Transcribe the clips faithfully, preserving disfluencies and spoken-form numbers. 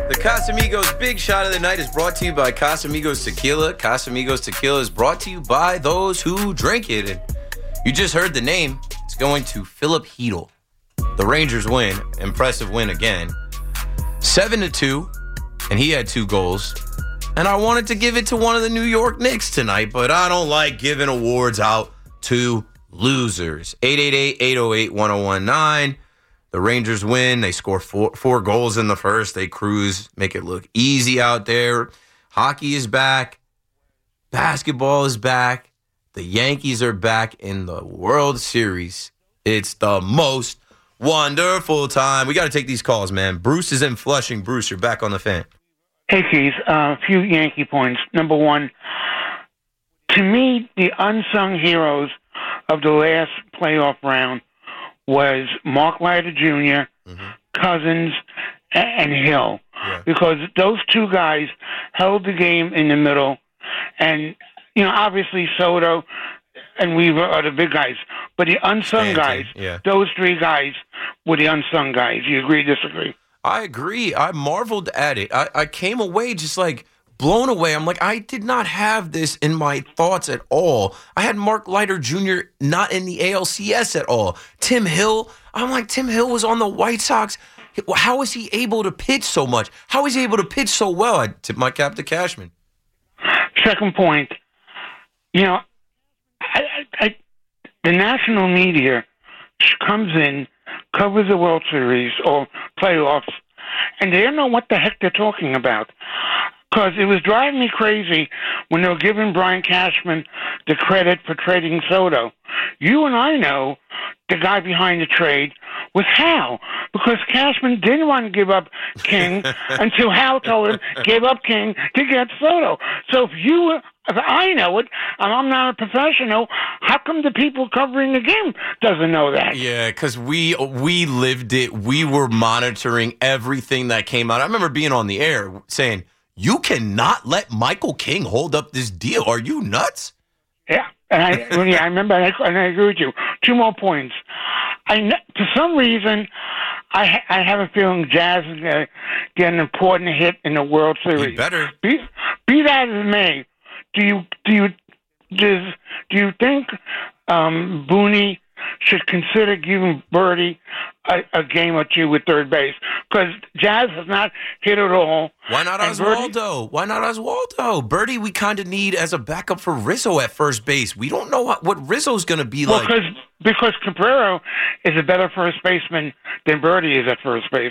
The Casamigos Big Shot of the Night is brought to you by Casamigos Tequila. Casamigos Tequila is brought to you by those who drink it. And you just heard the name. It's going to Philip Hedl. The Rangers win. Impressive win again. Seven to two, and he had two goals. And I wanted to give it to one of the New York Knicks tonight, but I don't like giving awards out to losers. eight eight eight, eight oh eight, one oh one nine. The Rangers win. They score four, four goals in the first. They cruise, make it look easy out there. Hockey is back. Basketball is back. The Yankees are back in the World Series. It's the most wonderful time. We got to take these calls, man. Bruce is in Flushing. Bruce, you're back on the fan. Hey, Keith. A uh, few Yankee points. Number one, to me, the unsung heroes of the last playoff round was Mark Leiter Junior, mm-hmm. Cousins, and Hill. Yeah. Because those two guys held the game in the middle. And, you know, obviously Soto and Weaver are the big guys. But the unsung Stanton, guys, yeah. those three guys were the unsung guys. You agree, disagree? I agree. I marveled at it. I, I came away just like blown away. I'm like, I did not have this in my thoughts at all. I had Mark Leiter Junior not in the A L C S at all. Tim Hill, I'm like, Tim Hill was on the White Sox. How is he able to pitch so much? How is he able to pitch so well? I tip my cap to Cashman. Second point, you know, I, I, I, the national media comes in, covers the World Series or playoffs, and they don't know what the heck they're talking about. Because it was driving me crazy when they were giving Brian Cashman the credit for trading Soto. You and I know the guy behind the trade was Hal, because Cashman didn't want to give up King until Hal told him, give up King to get Soto. So if you, if I know it, and I'm not a professional, how come the people covering the game doesn't know that? Yeah, because we we lived it. We were monitoring everything that came out. I remember being on the air saying, you cannot let Michael King hold up this deal. Are you nuts? Yeah, and I, yeah, I remember, and I, and I agree with you. Two more points. I, for some reason, I, I have a feeling Jazz is going to get an important hit in the World Series. You better. Be, be that as it may, do you do you does do you think um, Booney should consider giving Birdie a, a game or two with third base? Because Jazz has not hit at all. Why not Oswaldo? Birdie, Why not Oswaldo? Birdie, we kind of need as a backup for Rizzo at first base. We don't know what, what Rizzo's going to be well, like. Because because Cabrera is a better first baseman than Birdie is at first base.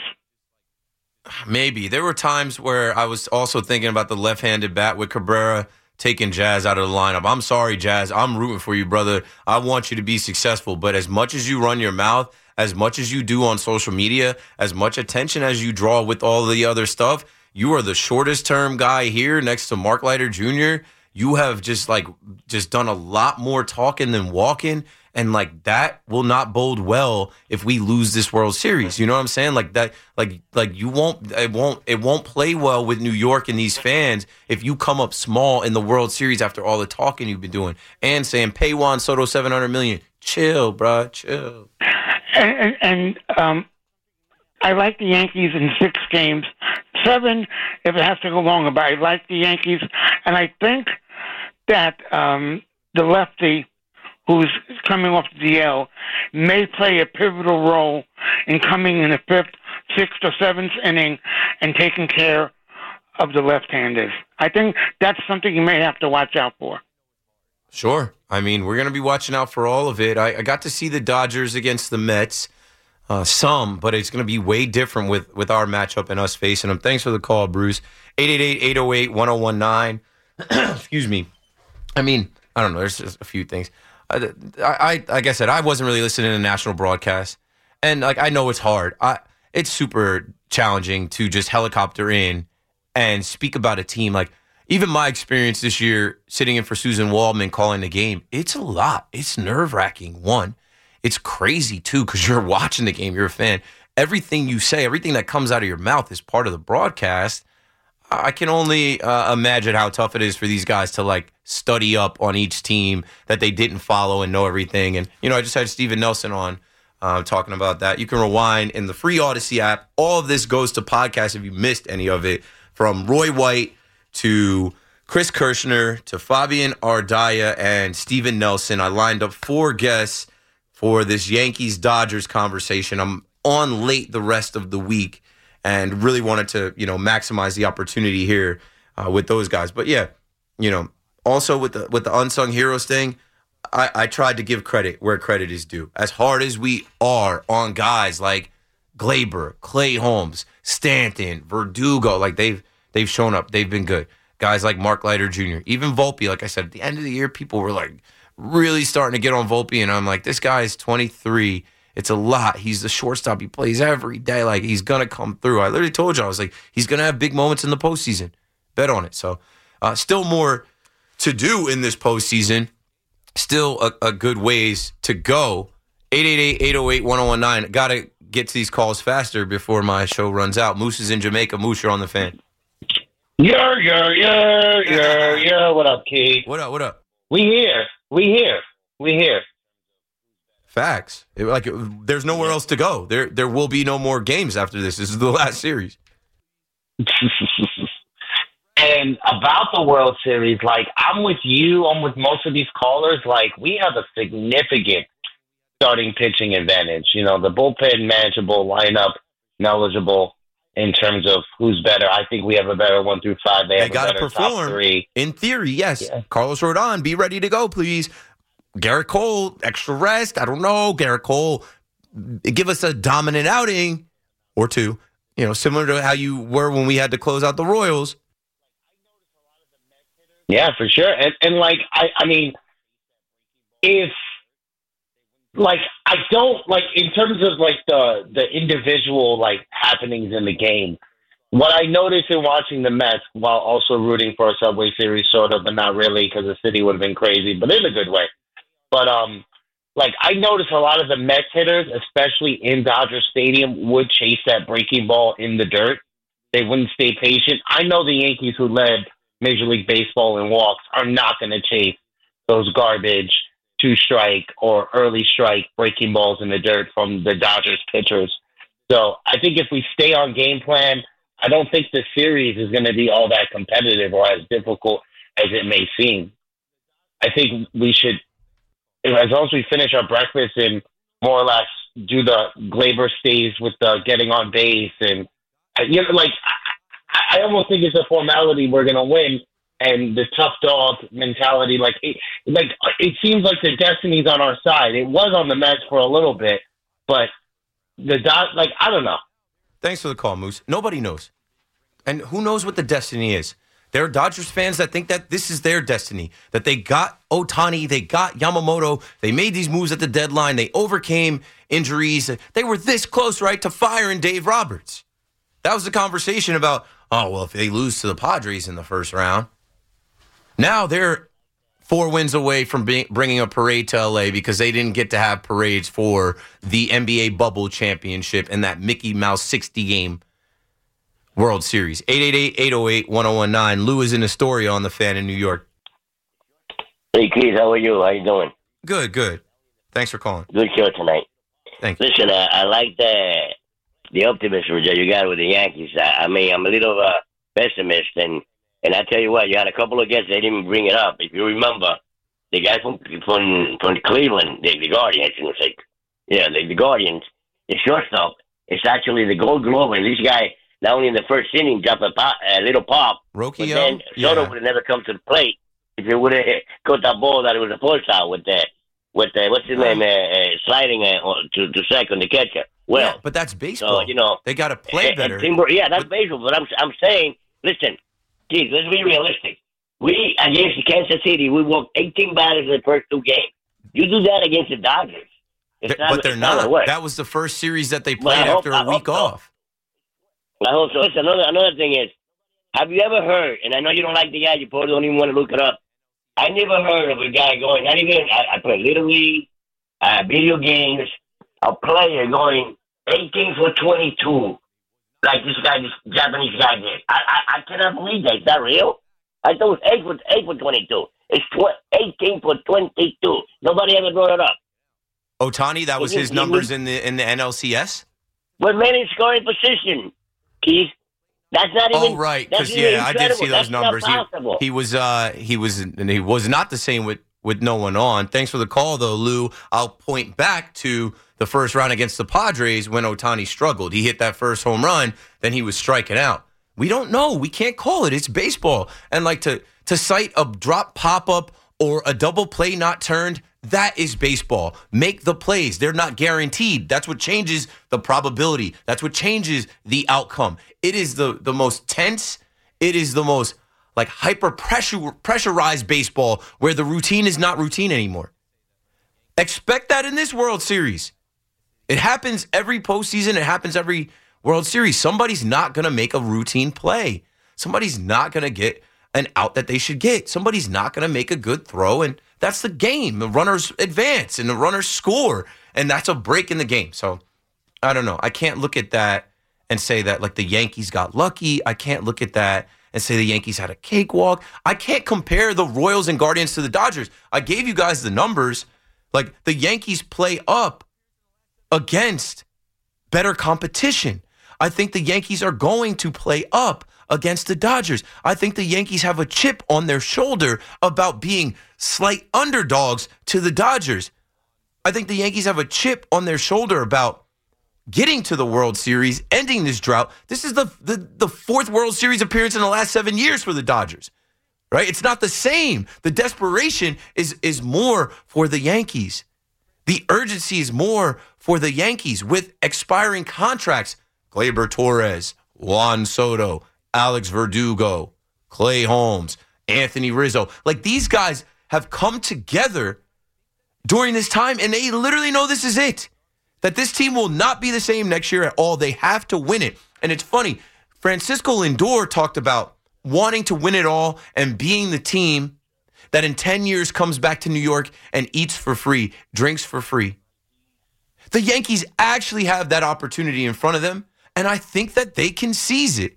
Maybe. There were times where I was also thinking about the left-handed bat with Cabrera taking Jazz out of the lineup. I'm sorry, Jazz. I'm rooting for you, brother. I want you to be successful. But as much as you run your mouth, as much as you do on social media, as much attention as you draw with all the other stuff, you are the shortest term guy here next to Mark Leiter Junior You have just like just done a lot more talking than walking. And like that will not bode well if we lose this World Series. You know what I'm saying? Like that, like like you won't it won't it won't play well with New York and these fans if you come up small in the World Series after all the talking you've been doing and saying pay Juan Soto seven hundred million dollars. Chill, bro, chill. And, and, and um, I like the Yankees in six games, seven if it has to go longer. But I like the Yankees, and I think that um, the lefty who's coming off the D L may play a pivotal role in coming in the fifth, sixth, or seventh inning and taking care of the left-handers. I think that's something you may have to watch out for. Sure. I mean, we're going to be watching out for all of it. I, I got to see the Dodgers against the Mets, uh, some, but it's going to be way different with, with our matchup and us facing them. Thanks for the call, Bruce. eight eight eight, eight oh eight, one oh one nine. Excuse me. I mean, I don't know. There's just a few things. I, I, like I said, I wasn't really listening to national broadcast, and like I know it's hard. I, it's super challenging to just helicopter in and speak about a team. Like even my experience this year, sitting in for Susan Waldman calling the game, it's a lot. It's nerve wracking. One, it's crazy too because you're watching the game, you're a fan. Everything you say, everything that comes out of your mouth is part of the broadcast. I can only uh, imagine how tough it is for these guys to like study up on each team that they didn't follow and know everything. And, you know, I just had Steven Nelson on uh, talking about that. You can rewind in the free Odyssey app. All of this goes to podcasts if you missed any of it, from Roy White to Chris Kirshner to Fabian Ardaya and Steven Nelson. I lined up four guests for this Yankees-Dodgers conversation. I'm on late the rest of the week and really wanted to, you know, maximize the opportunity here uh, with those guys. But yeah, you know, also with the with the unsung heroes thing, I, I tried to give credit where credit is due. As hard as we are on guys like Glaber, Clay Holmes, Stanton, Verdugo, like they've they've shown up, they've been good. Guys like Mark Leiter Junior, even Volpe, like I said, at the end of the year, people were like really starting to get on Volpe, and I'm like, this guy is twenty-three. It's a lot. He's the shortstop. He plays every day. Like, he's going to come through. I literally told you, I was like, he's going to have big moments in the postseason. Bet on it. So, uh, still more to do in this postseason. Still a, a good ways to go. eight eight eight, eight oh eight, one oh one nine. Got to get to these calls faster before my show runs out. Moose is in Jamaica. Moose, you're on the Fan. Yeah, yeah, yeah, yeah, yeah. What up, Keith? What up, what up? We here. We here. We here. Facts. It, like it, there's nowhere else to go. There there will be no more games after this. This is the last series. And about the World Series, like, I'm with you. I'm with most of these callers. Like, we have a significant starting pitching advantage. You know, the bullpen manageable, lineup knowledgeable in terms of who's better. I think we have a better one through five. They, they have a better perform. top three. In theory, yes. Yeah. Carlos Rodon, be ready to go, please. Garrett Cole, extra rest. I don't know. Garrett Cole, give us a dominant outing or two. You know, similar to how you were when we had to close out the Royals. Yeah, for sure. And, and like, I, I mean, if, like, I don't, like, in terms of, like, the, the individual, like, happenings in the game, what I noticed in watching the Mets while also rooting for a Subway Series, sort of, but not really, because the city would have been crazy, but in a good way. But, um, like, I noticed a lot of the Mets hitters, especially in Dodger Stadium, would chase that breaking ball in the dirt. They wouldn't stay patient. I know the Yankees, who led Major League Baseball in walks, are not going to chase those garbage two-strike or early strike breaking balls in the dirt from the Dodgers pitchers. So I think if we stay on game plan, I don't think the series is going to be all that competitive or as difficult as it may seem. I think we should, as long as we finish our breakfast and more or less do the Glaber stays with the getting on base, and you know, like I, I almost think it's a formality we're going to win, and the tough dog mentality, like it, like it seems like the destiny's on our side. It was on the Mets for a little bit, but the dot, like I don't know. Thanks for the call, Moose. Nobody knows, and who knows what the destiny is. There are Dodgers fans that think that this is their destiny, that they got Ohtani, they got Yamamoto, they made these moves at the deadline, they overcame injuries. They were this close, right, to firing Dave Roberts. That was the conversation about, oh, well, if they lose to the Padres in the first round. Now they're four wins away from being, bringing a parade to L A because they didn't get to have parades for the N B A Bubble Championship and that Mickey Mouse sixty-game World Series. eight eight eight, eight oh eight, one oh one nine. Lou is in Astoria on the Fan in New York. Hey, Keith, how are you? How you doing? Good, good. Thanks for calling. Good show tonight. Thank you. Listen, I, I like the the optimism that you got with the Yankees. I, I mean, I'm a little uh, pessimist, and, and I tell you what, you had a couple of guests that didn't even bring it up. If you remember, the guy from from, from Cleveland, the, the Guardians, and it's like, yeah, the, the Guardians, the shortstop, it's actually the Gold Glove, and this guy, not only in the first inning, dropped a, pop, a little pop, Rocchio? But then Soto Yeah. would have never come to the plate if he would have caught that ball that it was supposed to with the, with the, what's his name, uh, uh, sliding uh, to, to second, the catcher. Well, Yeah, but that's baseball. so, you know, they got to play and- better. and Timber, yeah, that's baseball. But I'm I'm saying, listen, geez, let's be realistic. We against Kansas City, we walked eighteen batters in the first two games. You do that against the Dodgers, it's Th- not, but they're it's not gonna not. work. That was the first series that they Well, I played hope- after I a week hope so. off. I hope so. Listen, another another thing is, have you ever heard? And I know you don't like the guy. You probably don't even want to look it up. I never heard of a guy going. Not even I, I play Little League, uh, video games. A player going eighteen for twenty-two, like this guy, this Japanese guy did. I I, I cannot believe that. Is that real? I thought it was eight for eight for twenty-two. It's tw- eighteen for twenty-two. Nobody ever brought it up. Ohtani, that was He- his he numbers was- in the in the N L C S? But men in scoring position, Keith. That's not even. Oh, right, that's because even yeah, I did incredible. see those That's not numbers. He, possible. he was uh he was and he was not the same with with no one on. Thanks for the call though, Lou. I'll point back to the first round against the Padres when Ohtani struggled. He hit that first home run, then he was striking out. We don't know. We can't call it. It's baseball. And like to to cite a drop pop up or a double play not turned, that is baseball. Make the plays. They're not guaranteed. That's what changes the probability. That's what changes the outcome. It is the, the most tense. It is the most like hyper pressure pressurized baseball where the routine is not routine anymore. Expect that in this World Series. It happens every postseason. It happens every World Series. Somebody's not going to make a routine play. Somebody's not going to get an out that they should get. Somebody's not going to make a good throw, and that's the game. The runners advance, and the runners score, and that's a break in the game. So, I don't know. I can't look at that and say that, like, the Yankees got lucky. I can't look at that and say the Yankees had a cakewalk. I can't compare the Royals and Guardians to the Dodgers. I gave you guys the numbers. Like, the Yankees play up against better competition. I think the Yankees are going to play up against the Dodgers. I think the Yankees have a chip on their shoulder about being slight underdogs to the Dodgers. I think the Yankees have a chip on their shoulder about getting to the World Series, ending this drought. This is the, the, the fourth World Series appearance in the last seven years for the Dodgers, right? It's not the same. The desperation is, is more for the Yankees. The urgency is more for the Yankees with expiring contracts. Gleyber Torres, Juan Soto, Alex Verdugo, Clay Holmes, Anthony Rizzo. Like, these guys have come together during this time, and they literally know this is it. That this team will not be the same next year at all. They have to win it. And it's funny, Francisco Lindor talked about wanting to win it all and being the team that in ten years comes back to New York and eats for free, drinks for free. The Yankees actually have that opportunity in front of them, and I think that they can seize it.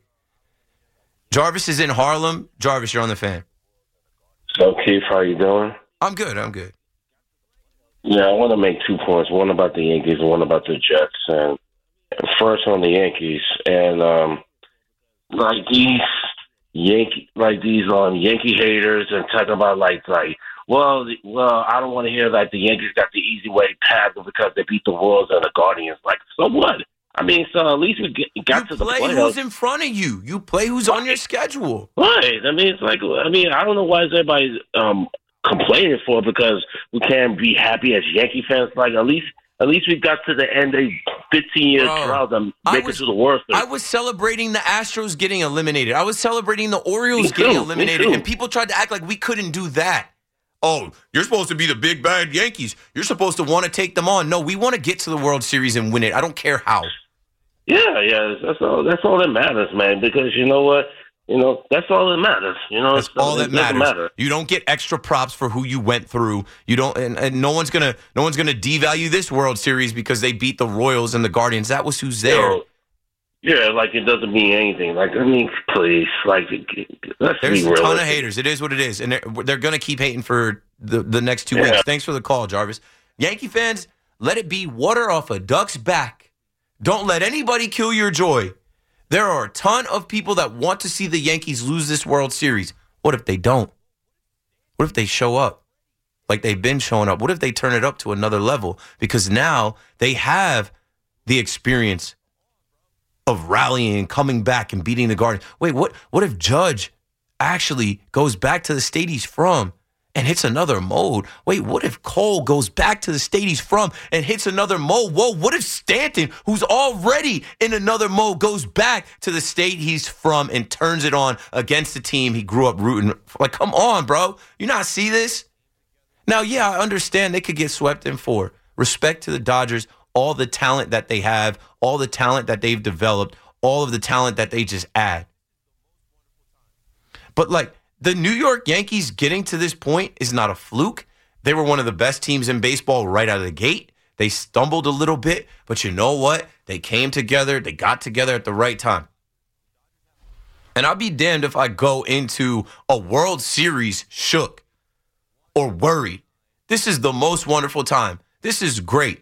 Jarvis is in Harlem. Jarvis, you're on the Fan. So, Keith, how you doing? I'm good. I'm good. Yeah, I want to make two points. One about the Yankees and one about the Jets. And first on the Yankees. And, um, like these Yankee, like these um, Yankee haters and talking about, like, like, well, the, well, I don't want to hear that the Yankees got the easy way path because they beat the Royals and the Guardians. Like, so what? I mean, so at least we get, got you to the play playoffs. who's in front of you. You play who's on your schedule. Right. I mean, it's like, I mean, I don't know why is everybody um, complaining for it because we can't be happy as Yankee fans. Like, at least at least we got to the end of fifteen years drought and make it to the World Series. I was celebrating the Astros getting eliminated. I was celebrating the Orioles Me getting too, eliminated. me too. And people tried to act like we couldn't do that. Oh, you're supposed to be the big bad Yankees. You're supposed to want to take them on. No, we want to get to the World Series and win it. I don't care how. Yeah, yeah, that's all. That's all that matters, man. Because you know what, you know, that's all that matters. You know, That's So all it that doesn't matters. matter. You don't get extra props for who you went through. You don't, and, and no one's gonna, no one's gonna devalue this World Series because they beat the Royals and the Guardians. That was who's there. You know, yeah, like it doesn't mean anything. Like I mean, please, like let's There's be a real. ton of haters. It is what it is, and they're, they're gonna keep hating for the the next two Yeah. weeks. Thanks for the call, Jarvis. Yankee fans, let it be water off a duck's back. Don't let anybody kill your joy. There are a ton of people that want to see the Yankees lose this World Series. What if they don't? What if they show up like they've been showing up? What if they turn it up to another level? Because now they have the experience of rallying, coming back, and beating the Guardians. Wait, what? What if Judge actually goes back to the state he's from and hits another mode? Wait, what if Cole goes back to the state he's from and hits another mode? Whoa, what if Stanton, who's already in another mode, goes back to the state he's from and turns it on against the team he grew up rooting for? Like, come on, bro. You not see this? Now, yeah, I understand they could get swept in four. Respect to the Dodgers, all the talent that they have, all the talent that they've developed, all of the talent that they just add. But, like, the New York Yankees getting to this point is not a fluke. They were one of the best teams in baseball right out of the gate. They stumbled a little bit, but you know what? They came together. They got together at the right time. And I'll be damned if I go into a World Series shook or worried. This is the most wonderful time. This is great.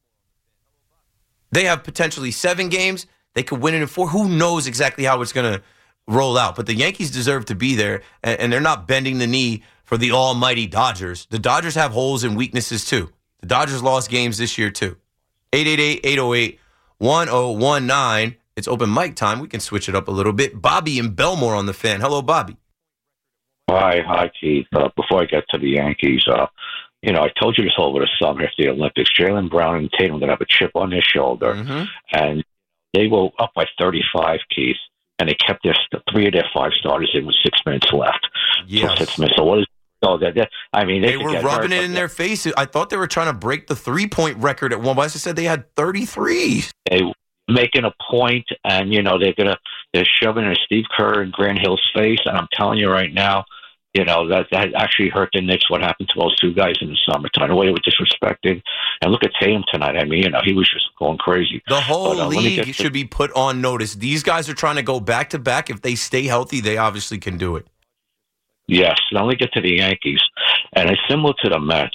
They have potentially seven games. They could win it in four. Who knows exactly how it's going to roll out? But the Yankees deserve to be there, and, and they're not bending the knee for the almighty Dodgers. The Dodgers have holes and weaknesses, too. The Dodgers lost games this year, too. eight eight eight, eight oh eight, one oh one nine. It's open mic time. We can switch it up a little bit. Bobby in Belmore on the Fan. Hello, Bobby. Hi, hi, Keith. Uh, before I get to the Yankees, uh, you know, I told you this over the summer after the Olympics. Jaylen Brown and Tatum are going to have a chip on their shoulder. Mm-hmm. And they were up by thirty-five, Keith, and they kept their three of their five starters in with six minutes left. Yes. So, six minutes. So what is oh, that, that, I mean, they, they were rubbing it in their face. I thought they were trying to break the three-point record at one point. I said they had thirty-three. They were making a point, and, you know, they're going to they're shoving it in Steve Kerr and Grant Hill's face. And I'm telling you right now, you know, that, that actually hurt the Knicks, what happened to those two guys in the summertime, the way they were disrespected. And look at Tatum tonight. I mean, you know, he was just going crazy. The whole but, uh, league to- should be put on notice. These guys are trying to go back-to-back. If they stay healthy, they obviously can do it. Yes. Now let me get to the Yankees. And it's similar to the Mets.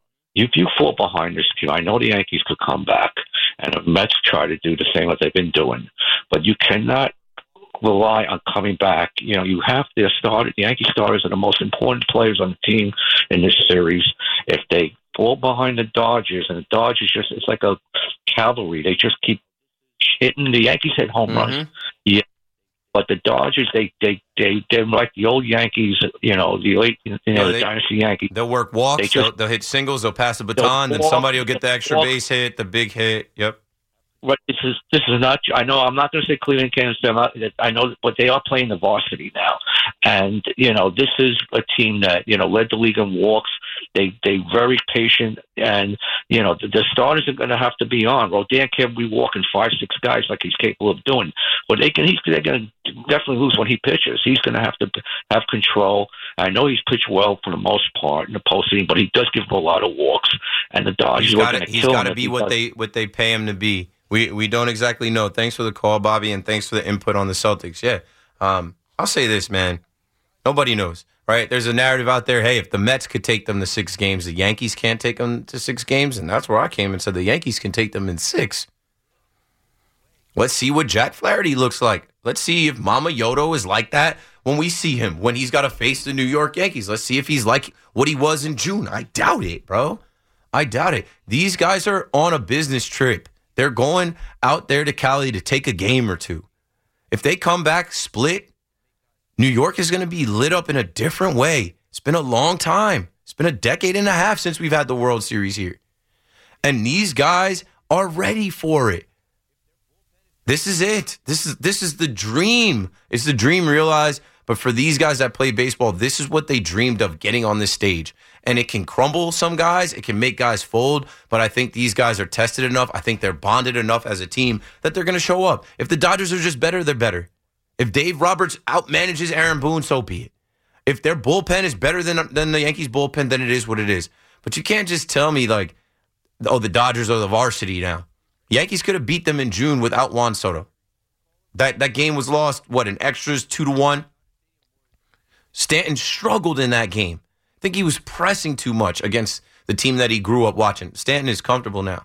If you fall behind this queue, I know the Yankees could come back. And the Mets try to do the same as they've been doing. But you cannot rely on coming back. You know, you have their starters. The Yankee starters are the most important players on the team in this series. If they fall behind the Dodgers, and the Dodgers just, it's like a cavalry. They just keep hitting. The Yankees hit home mm-hmm. runs. Yeah. But the Dodgers, they, they, they, they're like the old Yankees, you know, the late, you know, yeah, they, the dynasty Yankees. They'll work walks, they just, they'll, they'll hit singles, they'll pass the baton, then somebody will get the extra walk. base hit, the big hit. Yep. Right, this is this is not. I know I'm not going to say Cleveland Kansas. I'm not, I know, but they are playing the varsity now, and you know this is a team that you know led the league in walks. They they very patient, and you know the, the starters are going to have to be on. Rodon can't be walking five six guys like he's capable of doing. But they can. He's they're going to definitely lose when he pitches. He's going to have to have control. I know he's pitched well for the most part in the postseason, but he does give up a lot of walks. And the Dodgers are going to kill him. He's got to be what they what they pay him to be. We we don't exactly know. Thanks for the call, Bobby, and thanks for the input on the Celtics. Yeah, um, I'll say this, man. Nobody knows, right? There's a narrative out there, hey, if the Mets could take them to six games, the Yankees can't take them to six games, and that's where I came and said the Yankees can take them in six. Let's see what Jack Flaherty looks like. Let's see if Mama Yodo is like that when we see him, when he's got to face the New York Yankees. Let's see if he's like what he was in June. I doubt it, bro. I doubt it. These guys are on a business trip. They're going out there to Cali to take a game or two. If they come back split, New York is going to be lit up in a different way. It's been a long time. It's been a decade and a half since we've had the World Series here. And these guys are ready for it. This is it. This is this is the dream. It's the dream realized. But for these guys that play baseball, this is what they dreamed of, getting on this stage. And it can crumble some guys. It can make guys fold. But I think these guys are tested enough. I think they're bonded enough as a team that they're going to show up. If the Dodgers are just better, they're better. If Dave Roberts outmanages Aaron Boone, so be it. If their bullpen is better than, than the Yankees' bullpen, then it is what it is. But you can't just tell me, like, oh, the Dodgers are the varsity now. Yankees could have beat them in June without Juan Soto. That that game was lost, what, in extras, two to one? Stanton struggled in that game. I think he was pressing too much against the team that he grew up watching. Stanton is comfortable now.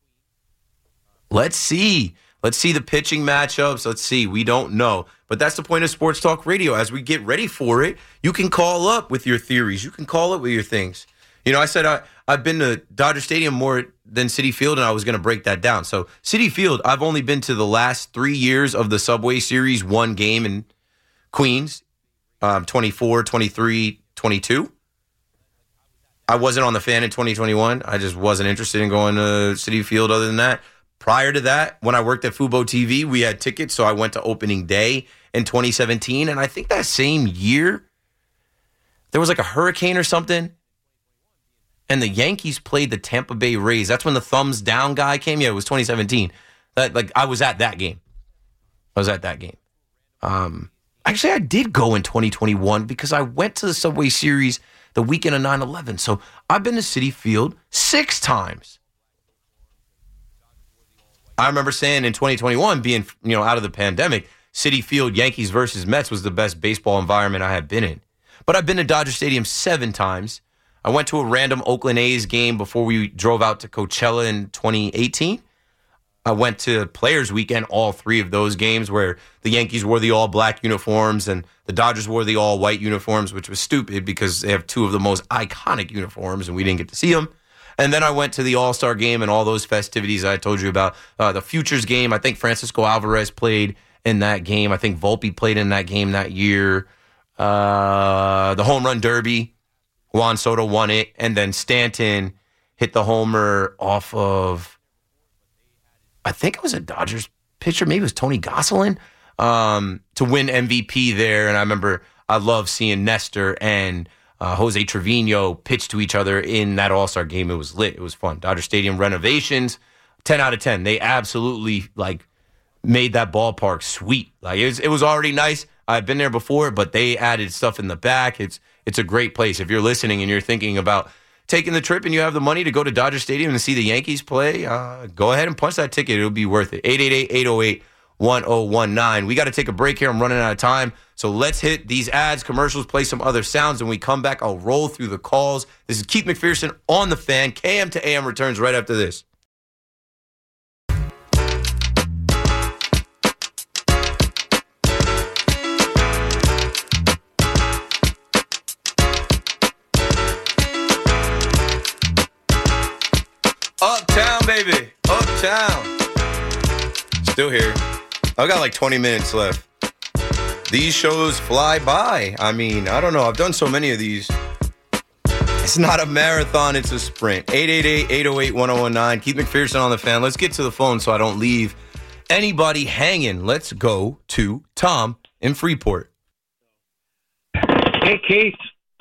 Let's see. Let's see the pitching matchups. Let's see. We don't know. But that's the point of Sports Talk Radio. As we get ready for it, you can call up with your theories. You can call up with your things. You know, I said I, I've been to Dodger Stadium more than Citi Field, and I was going to break that down. So Citi Field, I've only been to the last three years of the Subway Series, one game in Queens, um, twenty-four, twenty-three, twenty-two. I wasn't on the Fan in twenty twenty-one. I just wasn't interested in going to Citi Field other than that. Prior to that, when I worked at Fubo T V, we had tickets, so I went to opening day in twenty seventeen. And I think that same year, there was like a hurricane or something, and the Yankees played the Tampa Bay Rays. That's when the thumbs down guy came. Yeah, it was twenty seventeen. That, like, I was at that game. I was at that game. Um, actually, I did go in twenty twenty-one because I went to the Subway Series the weekend of nine eleven. So I've been to Citi Field six times. I remember saying in twenty twenty-one, being, you know, out of the pandemic, Citi Field, Yankees versus Mets was the best baseball environment I had been in. But I've been to Dodger Stadium seven times. I went to a random Oakland A's game before we drove out to Coachella in twenty eighteen. I went to Players Weekend, all three of those games where the Yankees wore the all-black uniforms and the Dodgers wore the all-white uniforms, which was stupid because they have two of the most iconic uniforms and we didn't get to see them. And then I went to the All-Star game and all those festivities I told you about. Uh, the Futures game, I think Francisco Alvarez played in that game. I think Volpe played in that game that year. Uh, the Home Run Derby, Juan Soto won it. And then Stanton hit the homer off of, I think it was a Dodgers pitcher. Maybe it was Tony Gonsolin um, to win M V P there. And I remember I love seeing Nestor and uh, Jose Trevino pitch to each other in that All-Star game. It was lit. It was fun. Dodger Stadium renovations, ten out of ten. They absolutely like made that ballpark sweet. Like it was, it was already nice. I've been there before, but they added stuff in the back. It's it's a great place. If you're listening and you're thinking about taking the trip and you have the money to go to Dodger Stadium and see the Yankees play, uh, go ahead and punch that ticket. It'll be worth it. eight eight eight, eight oh eight, one oh one nine. We got to take a break here. I'm running out of time. So let's hit these ads, commercials, play some other sounds. And when we come back, I'll roll through the calls. This is Keith McPherson on The Fan. K M to A M returns right after this. Uptown, baby. Uptown. Still here. I've got like twenty minutes left. These shows fly by. I mean, I don't know. I've done so many of these. It's not a marathon. It's a sprint. eight eight eight, eight oh eight, one oh one nine. Keith McPherson on The Fan. Let's get to the phone so I don't leave anybody hanging. Let's go to Tom in Freeport. Hey, Keith.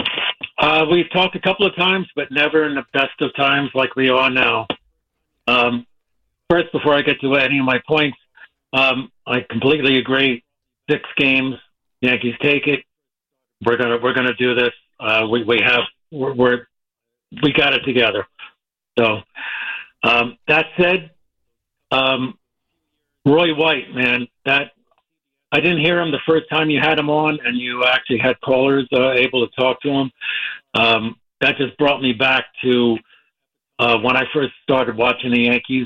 Uh, we've talked a couple of times, but never in the best of times like we are now. Um, first, before I get to any of my points, um, I completely agree. Six games, Yankees take it. We're gonna we're gonna do this. Uh, we we have we're, we're we got it together. So um, that said, um, Roy White, man, that. I didn't hear him the first time you had him on, and you actually had callers uh, able to talk to him. Um, that just brought me back to uh, when I first started watching the Yankees,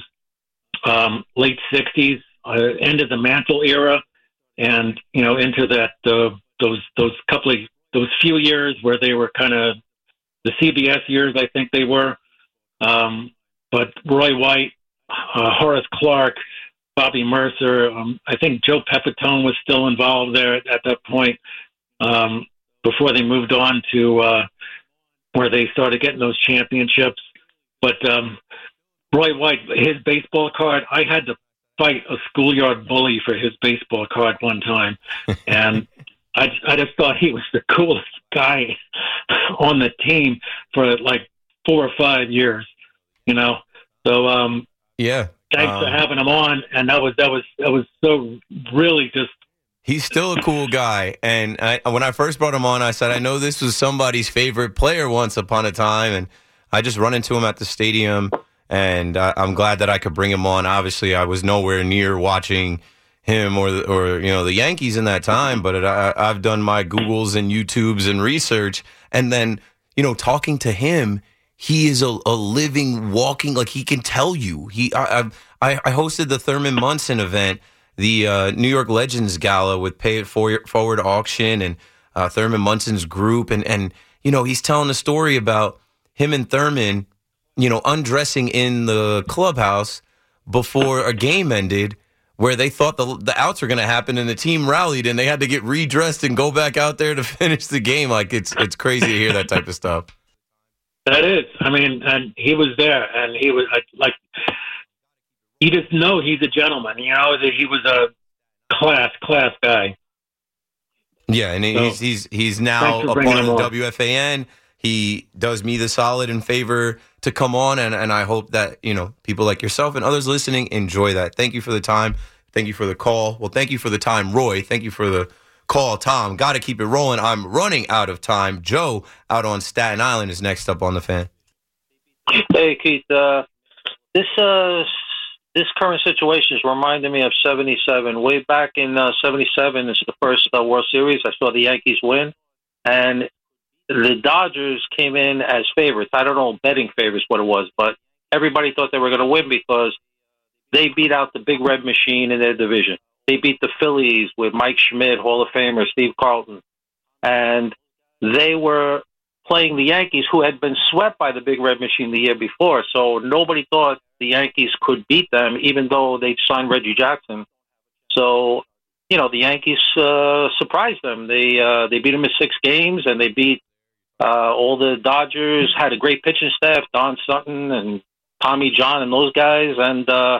um, late sixties, uh, end of the Mantle era, and you know into that uh, those those couple of those few years where they were kind of the C B S years, I think they were. Um, but Roy White, uh, Horace Clarke, Bobby Mercer. Um, I think Joe Pepitone was still involved there at, at that point um, before they moved on to uh, where they started getting those championships. But um, Roy White, his baseball card, I had to fight a schoolyard bully for his baseball card one time. And I, I just thought he was the coolest guy on the team for like four or five years, you know? So, um, yeah. Thanks um, for having him on, and that was that was that was so really just. He's still a cool guy, and I, when I first brought him on, I said I know this was somebody's favorite player once upon a time, and I just run into him at the stadium, and I, I'm glad that I could bring him on. Obviously, I was nowhere near watching him or the, or you know the Yankees in that time, but it, I, I've done my Googles and YouTubes and research, and then you know talking to him. He is a, a living, walking, like he can tell you. He, I, I, I hosted the Thurman Munson event, the uh, New York Legends Gala with Pay It Forward Auction and uh, Thurman Munson's group. And, and, you know, he's telling a story about him and Thurman, you know, undressing in the clubhouse before a game ended where they thought the the outs were going to happen and the team rallied and they had to get redressed and go back out there to finish the game. Like, it's it's crazy to hear that type of stuff. That is, I mean, and he was there, and he was like, you just know he's a gentleman, you know, that he was a class, class guy. Yeah, and so, he's he's he's now a part of the W F A N. He does me the solid and favor to come on, and, and I hope that, you know, people like yourself and others listening enjoy that. Thank you for the time. Thank you for the call. Well, thank you for the time, Roy. Thank you for the call, Tom. Got to keep it rolling. I'm running out of time. Joe out on Staten Island is next up on The Fan. Hey, Keith. Uh, this uh, this current situation is reminding me of seventy-seven. Way back in uh, seventy-seven, this is the first uh, World Series. I saw the Yankees win. And the Dodgers came in as favorites. I don't know betting favorites what it was, but everybody thought they were going to win because they beat out the big red machine in their division. They beat the Phillies with Mike Schmidt, Hall of Famer, Steve Carlton. And they were playing the Yankees, who had been swept by the big red machine the year before. So nobody thought the Yankees could beat them, even though they'd signed Reggie Jackson. So, you know, the Yankees uh, surprised them. They uh, they beat them in six games, and they beat uh, all the Dodgers, had a great pitching staff, Don Sutton and Tommy John and those guys. And, uh,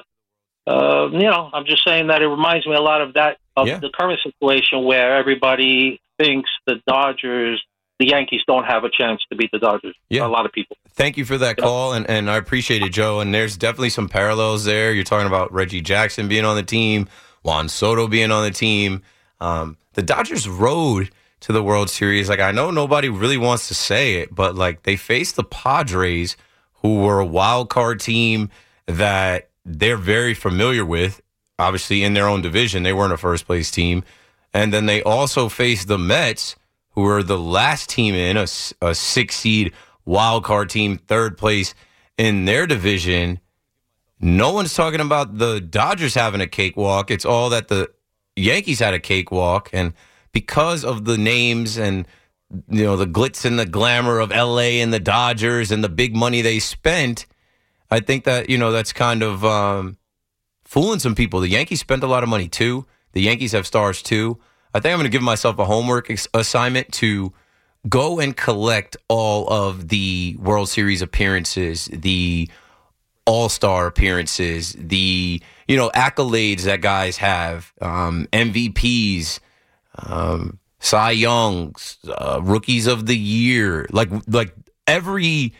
uh, you know, I'm just saying that it reminds me a lot of that, of yeah. the current situation where everybody thinks the Dodgers, the Yankees don't have a chance to beat the Dodgers. Yeah. A lot of people. Thank you for that yeah. call, and, and I appreciate it, Joe. And there's definitely some parallels there. You're talking about Reggie Jackson being on the team, Juan Soto being on the team. Um, the Dodgers rode to the World Series. Like, I know nobody really wants to say it, but like they faced the Padres, who were a wild card team that they're very familiar with. Obviously, in their own division, they weren't a first place team. And then they also faced the Mets, who were the last team in, a, a six-seed wild card team, third place in their division. No one's talking about the Dodgers having a cakewalk. It's all that the Yankees had a cakewalk. And because of the names and, you know, the glitz and the glamour of L A and the Dodgers and the big money they spent, I think that, you know, that's kind of um, fooling some people. The Yankees spent a lot of money, too. The Yankees have stars, too. I think I'm going to give myself a homework ex- assignment to go and collect all of the World Series appearances, the All-Star appearances, the, you know, accolades that guys have, um, M V Ps, um, Cy Youngs, uh, Rookies of the Year. Like, like every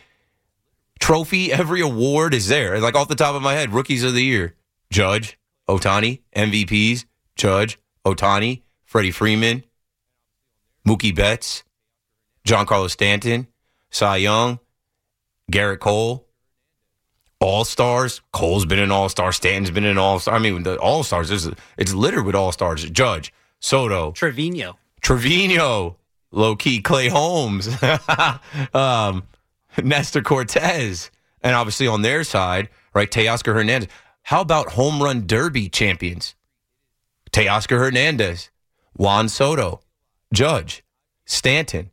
trophy, every award is there. Like off the top of my head, Rookies of the Year, Judge, Ohtani, M V Ps, Judge, Ohtani, Freddie Freeman, Mookie Betts, Giancarlo Stanton, Cy Young, Garrett Cole, All-Stars. Cole's been an All-Star. Stanton's been an All-Star. I mean, the All-Stars, is it's littered with All-Stars. Judge, Soto. Trevino. Trevino. Low-key Clay Holmes. um, Nestor Cortez. And obviously on their side, right, Teoscar Hernandez. How about home run derby champions? Teoscar Hernandez. Juan Soto, Judge, Stanton.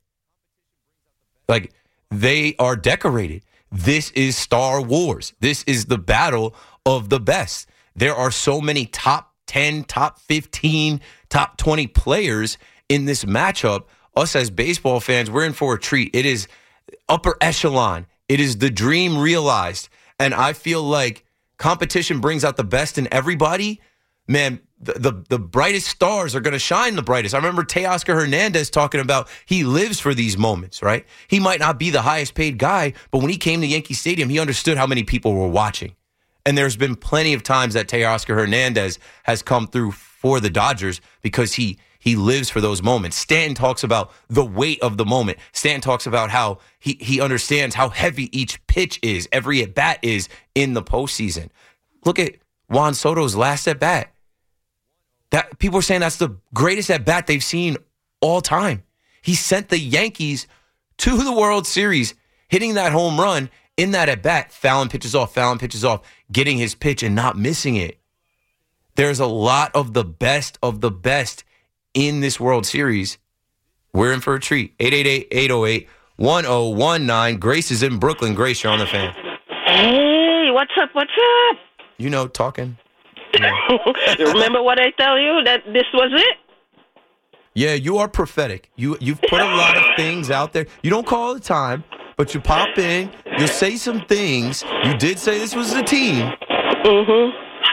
Like, they are decorated. This is Star Wars. This is the battle of the best. There are so many top ten, top fifteen, top twenty players in this matchup. Us as baseball fans, we're in for a treat. It is upper echelon. It is the dream realized. And I feel like competition brings out the best in everybody. Man, The, the the brightest stars are going to shine the brightest. I remember Teoscar Hernandez talking about he lives for these moments, right? He might not be the highest paid guy, but when he came to Yankee Stadium, he understood how many people were watching. And there's been plenty of times that Teoscar Hernandez has come through for the Dodgers because he he lives for those moments. Stanton talks about the weight of the moment. Stanton talks about how he, he understands how heavy each pitch is, every at-bat is in the postseason. Look at Juan Soto's last at-bat. That people are saying that's the greatest at bat they've seen all time. He sent the Yankees to the World Series, hitting that home run in that at bat, fouling pitches off, fouling pitches off, getting his pitch and not missing it. There's a lot of the best of the best in this World Series. We're in for a treat. eight eight eight, eight oh eight, one oh one nine. Grace is in Brooklyn. Grace, you're on the Fan. Hey, what's up? What's up? You know, talking. You remember what I tell you, that this was it? Yeah, you are prophetic. You, you've put a lot of things out there. You don't call all the time, but you pop in. You'll say some things. You did say this was the team. Mm-hmm.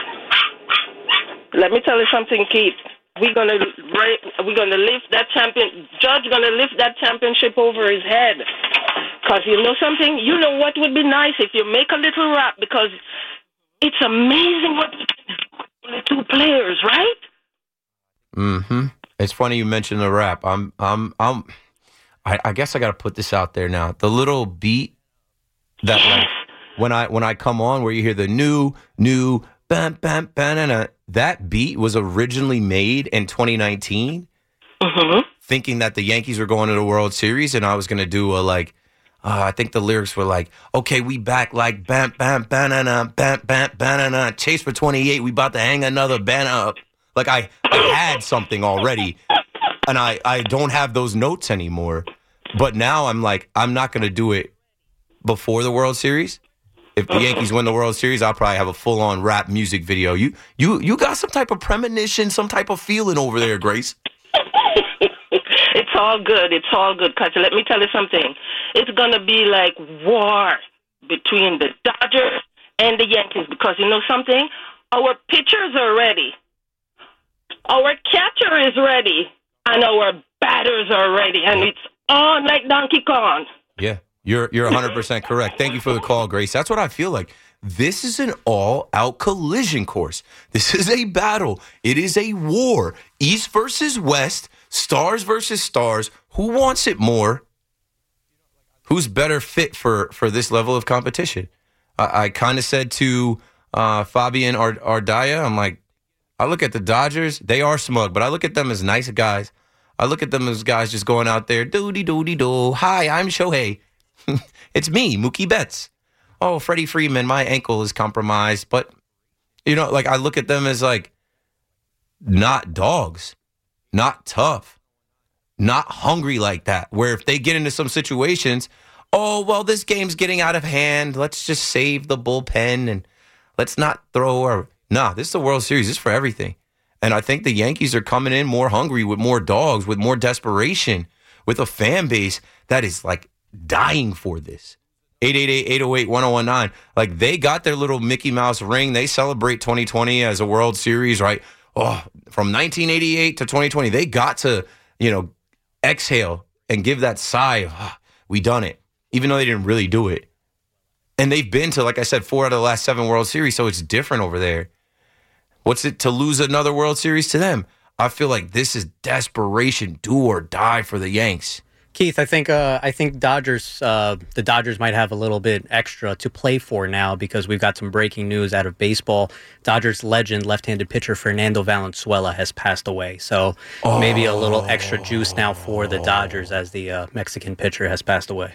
Let me tell you something, Keith. We're gonna we're gonna lift that champion. Judge gonna lift that championship over his head. Cause you know something. You know what would be nice if you make a little rap, because it's amazing what the two players, right? Mm-hmm. It's funny you mentioned the rap. I'm, I'm, I'm. I, I guess I got to put this out there now. The little beat that, like, when I when I come on, where you hear the new, new, bam, bam, bam, that beat was originally made in twenty nineteen mm-hmm. thinking that the Yankees were going to the World Series, and I was going to do a, like, uh, I think the lyrics were like, okay, we back like bam, bam, banana, bam, bam, banana, chase for twenty-eight, we about to hang another banner up. Like, I, I had something already, and I, I don't have those notes anymore. But now I'm like, I'm not going to do it before the World Series. If the Yankees win the World Series, I'll probably have a full-on rap music video. You you you got some type of premonition, some type of feeling over there, Grace. It's all good. It's all good. Because let me tell you something. It's going to be like war between the Dodgers and the Yankees. Because you know something? Our pitchers are ready. Our catcher is ready. And our batters are ready. And it's on like Donkey Kong. Yeah. You're you're one hundred percent correct. Thank you for the call, Grace. That's what I feel like. This is an all-out collision course. This is a battle. It is a war. East versus West, stars versus stars. Who wants it more? Who's better fit for, for this level of competition? I, I kind of said to uh, Fabian Ard- Ardaya, I'm like, I look at the Dodgers. They are smug, but I look at them as nice guys. I look at them as guys just going out there, doo-dee-doo-dee-doo. Hi, I'm Shohei. It's me, Mookie Betts. Oh, Freddie Freeman, my ankle is compromised. But, you know, like I look at them as like not dogs, not tough, not hungry like that. Where if they get into some situations, oh, well, this game's getting out of hand. Let's just save the bullpen and let's not throw our... Nah, this is the World Series. This is for everything. And I think the Yankees are coming in more hungry with more dogs, with more desperation, with a fan base that is like dying for this. eight eight eight, eight oh eight, one oh one nine. Like, they got their little Mickey Mouse ring. They celebrate twenty twenty as a World Series, right? Oh, from nineteen eighty-eight to twenty twenty, they got to, you know, exhale and give that sigh of, oh, we done it, even though they didn't really do it. And they've been to, like I said, four out of the last seven World Series, so it's different over there. What's it to lose another World Series to them? I feel like this is desperation, do or die for the Yanks. Keith, I think uh, I think Dodgers, uh, the Dodgers might have a little bit extra to play for now because we've got some breaking news out of baseball. Dodgers legend, left-handed pitcher Fernando Valenzuela has passed away. So oh. maybe a little extra juice now for the Dodgers as the uh, Mexican pitcher has passed away.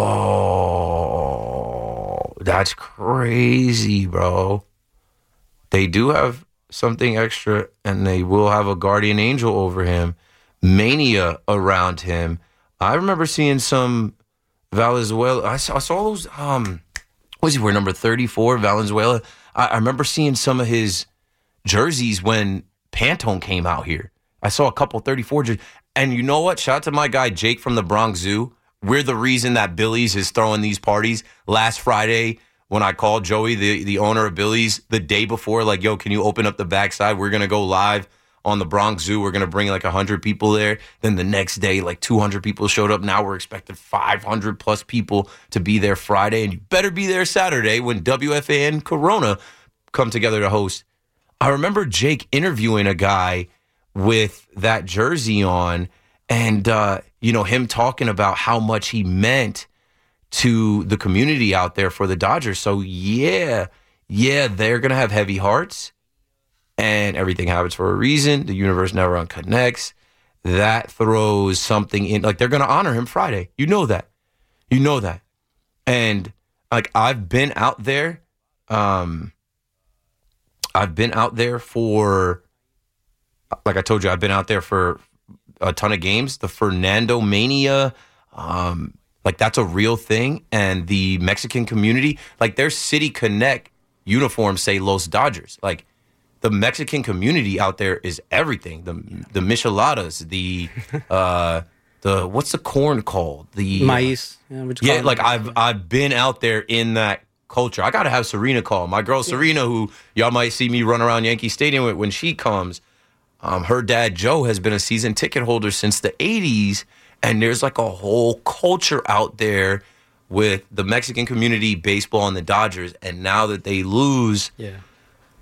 Oh, that's crazy, bro. They do have something extra, and they will have a guardian angel over him, mania around him. I remember seeing some Valenzuela. I saw, I saw those. Um, what was he wear? Number thirty-four, Valenzuela. I, I remember seeing some of his jerseys when Pantone came out here. I saw a couple thirty-four jerseys. And you know what? Shout out to my guy Jake from the Bronx Zoo. We're the reason that Billy's is throwing these parties. Last Friday, when I called Joey, the, the owner of Billy's, the day before, like, yo, can you open up the backside? We're going to go live on the Bronx Zoo. We're going to bring like one hundred people there. Then the next day, like two hundred people showed up. Now we're expecting five hundred plus people to be there Friday. And you better be there Saturday when W F A N Corona come together to host. I remember Jake interviewing a guy with that jersey on and, uh, you know, him talking about how much he meant to the community out there for the Dodgers. So, yeah, yeah, they're going to have heavy hearts. And everything happens for a reason. The universe never unconnects. That throws something in. Like, they're going to honor him Friday. You know that. You know that. And, like, I've been out there. Um, I've been out there for, like I told you, I've been out there for a ton of games. The Fernando Mania, um, like, that's a real thing. And the Mexican community, like, their City Connect uniforms say Los Dodgers. Like, the Mexican community out there is everything. The the micheladas, the uh, the what's the corn called? The Maíz. Yeah, yeah like it? I've I've been out there in that culture. I gotta have Serena call. My girl Serena, who y'all might see me run around Yankee Stadium with when she comes. Um, her dad Joe has been a season ticket holder since the eighties, and there's like a whole culture out there with the Mexican community, baseball, and the Dodgers. And now that they lose. Yeah.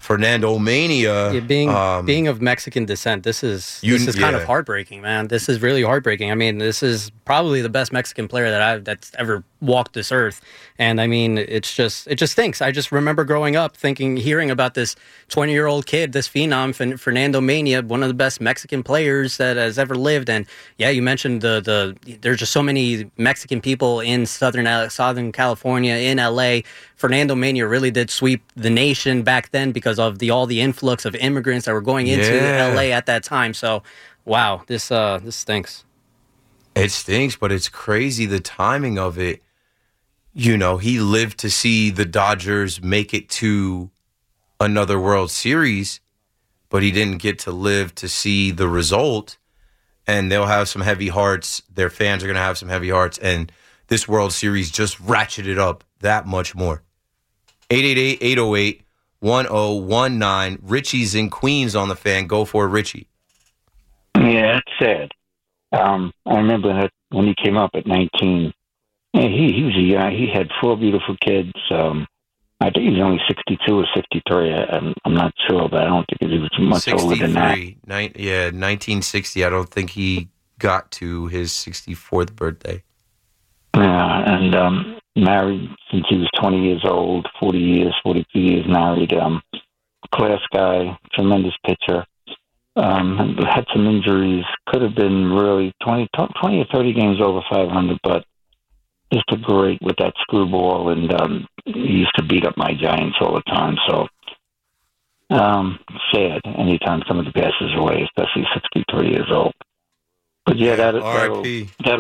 Fernando Mania. Yeah, being um, being of Mexican descent, this is You- this is kind yeah. of heartbreaking, man. This is really heartbreaking. I mean, this is probably the best Mexican player that I've that's ever walked this earth. And I mean, it's just it just stinks. I just remember growing up thinking, hearing about this twenty year old kid, this phenom, Fen- Fernando Mania, one of the best Mexican players that has ever lived. And yeah, you mentioned the the there's just so many Mexican people in southern Southern California, in L A. Fernando Mania really did sweep the nation back then because of the all the influx of immigrants that were going into Yeah. L A at that time. So, wow, this uh this stinks. It stinks, but it's crazy the timing of it. You know, he lived to see the Dodgers make it to another World Series, but he didn't get to live to see the result. And they'll have some heavy hearts. Their fans are going to have some heavy hearts. And this World Series just ratcheted up that much more. eight eight eight, eight oh eight, one oh one nine. Richie's in Queens on the Fan. Go for it, Richie. Yeah, it's sad. Um, I remember that when he came up at nineteen. Yeah, he he was a young. He had four beautiful kids. Um, I think he was only sixty-two or sixty-three. I, I'm I'm not sure, but I don't think he was much older than that. sixty-three. Nin- yeah, nineteen sixty. I don't think he got to his sixty-fourth birthday. Yeah, and um, married since he was twenty years old, forty years, forty-two years married. Um, class guy, tremendous pitcher. Um, had some injuries. Could have been really twenty, twenty or thirty games over five hundred, but just a great with that screwball. And um, he used to beat up my Giants all the time. So um, sad anytime somebody passes away, especially sixty-three years old. But yeah, that R I P that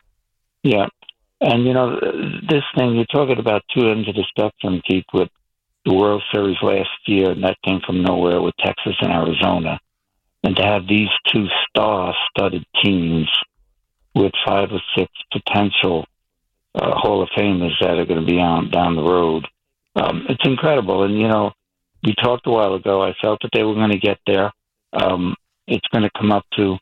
yeah. And, you know, this thing, you're talking about two ends of the spectrum, Keith, with the World Series last year, and that came from nowhere with Texas and Arizona. And to have these two star-studded teams with five or six potential uh, Hall of Famers that are going to be on down the road, um, it's incredible. And, you know, we talked a while ago, I felt that they were going to get there. Um, it's going to come up to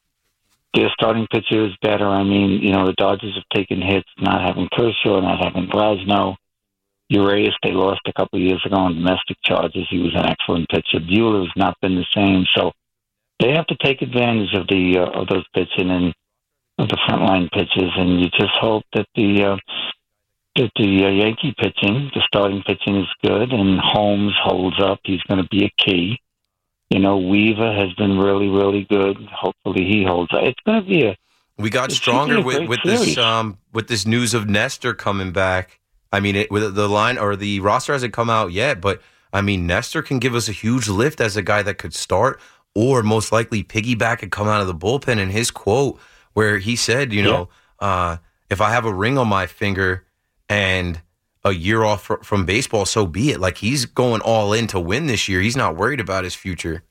their starting pitcher is better. I mean, you know, the Dodgers have taken hits, not having Kershaw, not having Glasnow. Urias, they lost a couple of years ago on domestic charges. He was an excellent pitcher. Buehler's not been the same. So they have to take advantage of the uh, of those pitching and of the frontline pitches. And you just hope that the uh, that the uh, Yankee pitching, the starting pitching is good, and Holmes holds up. He's going to be a key. You know, Weaver has been really, really good. Hopefully, he holds up. It's going to be a. We got it should stronger be a with, great with series. this um with this news of Nestor coming back. I mean, it, with the line or the roster hasn't come out yet, but I mean, Nestor can give us a huge lift as a guy that could start or most likely piggyback and come out of the bullpen. And his quote where he said, you know, yeah. uh, if I have a ring on my finger and a year off fr- from baseball, so be it. Like, he's going all in to win this year. He's not worried about his future.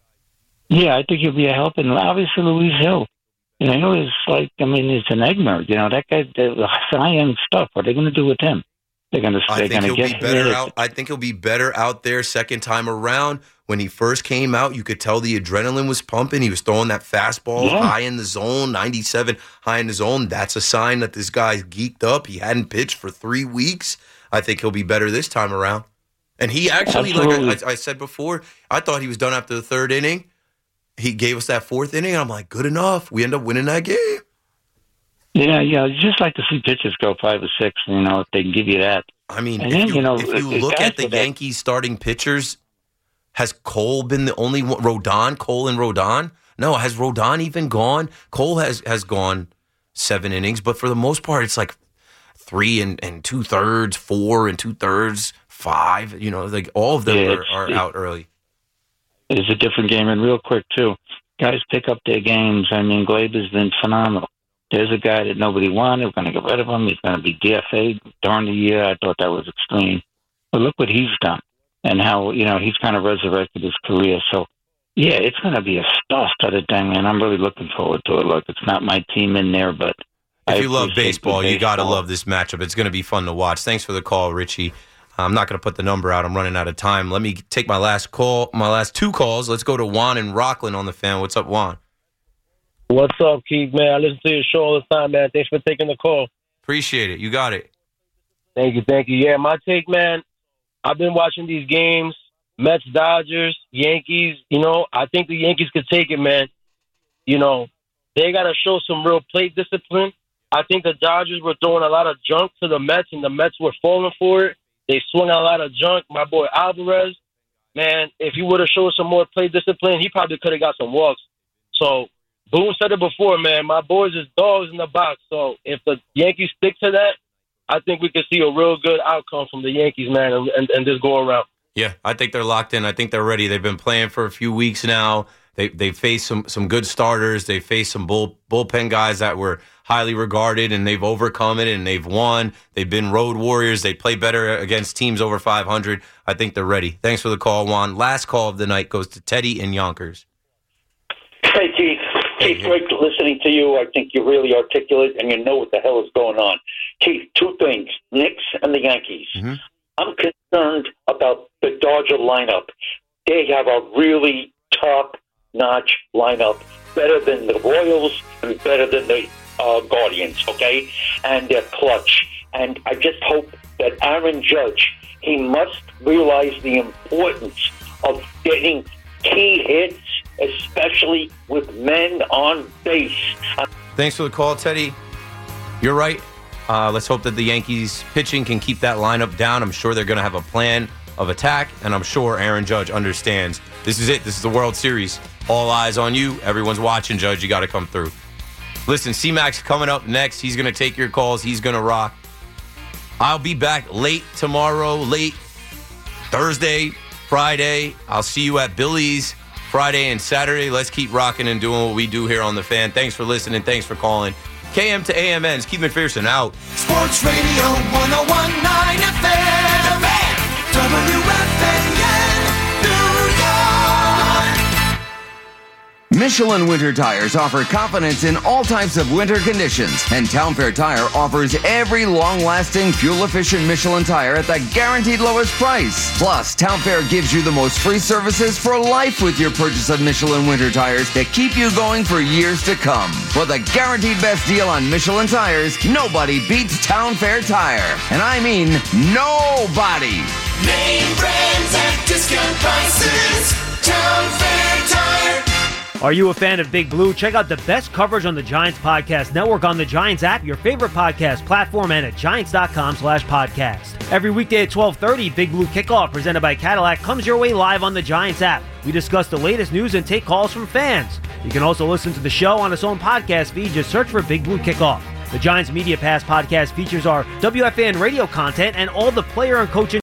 Yeah, I think he'll be a help. And obviously, Luis Hill. You know, he was like, I mean, it's an Egmer. You know, that guy, the high-end stuff. What are they going to do with him? They're going to I think he'll get be better hit. out. I think he'll be better out there second time around. When he first came out, you could tell the adrenaline was pumping. He was throwing that fastball Yeah. high in the zone, ninety-seven high in the zone. That's a sign that this guy's geeked up. He hadn't pitched for three weeks. I think he'll be better this time around. And he actually, Absolutely. like I, I said before, I thought he was done after the third inning. He gave us that fourth inning, and I'm like, good enough. We end up winning that game. Yeah, yeah. I'd just like to see pitchers go five or six, you know, if they can give you that. I mean, And if then, you, you know, if you the look guys at the with that- Yankees starting pitchers, has Cole been the only one? Rodon, Cole and Rodon? No, has Rodon even gone? Cole has, has gone seven innings, but for the most part, it's like three and, and two thirds, four and two thirds, five. You know, like all of them Yeah, are, it's- are out early. It's a different game. And real quick, too, guys pick up their games. I mean, Glaber's been phenomenal. There's a guy that nobody wanted. We're going to get rid of him. He's going to be D F A during the year. I thought that was extreme. But look what he's done and how, you know, he's kind of resurrected his career. So, yeah, it's going to be a star-studded thing, man. I'm really looking forward to it. Look, it's not my team in there, but If I you love appreciate baseball, the you got to baseball. love this matchup. It's going to be fun to watch. Thanks for the call, Richie. I'm not going to put the number out. I'm running out of time. Let me take my last call, my last two calls. Let's go to Juan and Rockland on the Fan. What's up, Juan? What's up, Keith, man? I listen to your show all the time, man. Thanks for taking the call. Appreciate it. You got it. Thank you, thank you. Yeah, my take, man, I've been watching these games, Mets, Dodgers, Yankees, you know, I think the Yankees could take it, man. You know, they got to show some real plate discipline. I think the Dodgers were throwing a lot of junk to the Mets, and the Mets were falling for it. They swung out a lot of junk. My boy Alvarez, man, if he would have showed some more plate discipline, he probably could have got some walks. So, Boone said it before, man. My boys is dogs in the box. So, if the Yankees stick to that, I think we could see a real good outcome from the Yankees, man, and, and, and this go around. Yeah, I think they're locked in. I think they're ready. They've been playing for a few weeks now. They they faced some some good starters. They faced some bull, bullpen guys that were highly regarded, and they've overcome it, and they've won. They've been road warriors. They play better against teams over five hundred. I think they're ready. Thanks for the call, Juan. Last call of the night goes to Teddy in Yonkers. Hey, Keith. Keith, great listening to you. I think you're really articulate, and you know what the hell is going on. Keith, two things, Knicks and the Yankees. Mm-hmm. I'm concerned about the Dodger lineup. They have a really top-notch lineup, better than the Royals and better than the uh, Guardians, okay? And they're clutch. And I just hope that Aaron Judge, he must realize the importance of getting key hits, especially with men on base. Thanks for the call, Teddy. You're right. Uh, let's hope that the Yankees pitching can keep that lineup down. I'm sure they're going to have a plan of attack, and I'm sure Aaron Judge understands. This is it. This is the World Series. All eyes on you. Everyone's watching, Judge. You got to come through. Listen, C-Max coming up next. He's going to take your calls. He's going to rock. I'll be back late tomorrow, late Thursday, Friday. I'll see you at Billy's Friday and Saturday. Let's keep rocking and doing what we do here on The Fan. Thanks for listening. Thanks for calling. K M to A M N's Keith McPherson out. Sports Radio one oh one point nine F M. W F A N, New York. Michelin Winter Tires offer confidence in all types of winter conditions, and Town Fair Tire offers every long-lasting, fuel-efficient Michelin tire at the guaranteed lowest price. Plus, Town Fair gives you the most free services for life with your purchase of Michelin Winter Tires to keep you going for years to come. For the guaranteed best deal on Michelin tires, nobody beats Town Fair Tire. And I mean nobody. Name brands at discount prices. Town Fair Tire. Are you a fan of Big Blue? Check out the best coverage on the Giants Podcast Network on the Giants app, your favorite podcast platform, and at giants.com slash podcast. Every weekday at twelve thirty, Big Blue Kickoff, presented by Cadillac, comes your way live on the Giants app. We discuss the latest news and take calls from fans. You can also listen to the show on its own podcast feed. Just search for Big Blue Kickoff. The Giants Media Pass podcast features our W F A N radio content and all the player and coaching